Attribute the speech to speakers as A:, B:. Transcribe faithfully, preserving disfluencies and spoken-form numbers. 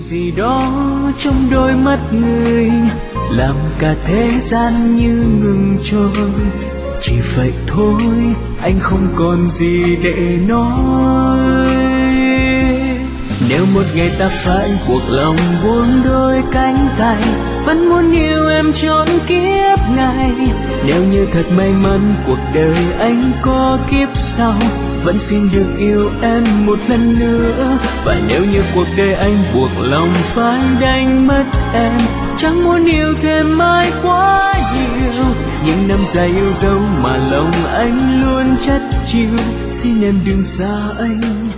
A: gì đó trong đôi mắt người làm cả thế gian như ngừng trôi. Chỉ vậy thôi, anh không còn gì để nói. Nếu một ngày ta phải cuộc lòng buông đôi cánh tay, vẫn muốn yêu em trọn kiếp này. Nếu như thật may mắn cuộc đời anh có kiếp sau, vẫn xin được yêu em một lần nữa. Và nếu như cuộc đời anh buộc lòng phải đánh mất em, chẳng muốn yêu thêm ai quá nhiều. Những năm dài yêu dấu mà lòng anh luôn chất chịu, xin em đừng xa anh.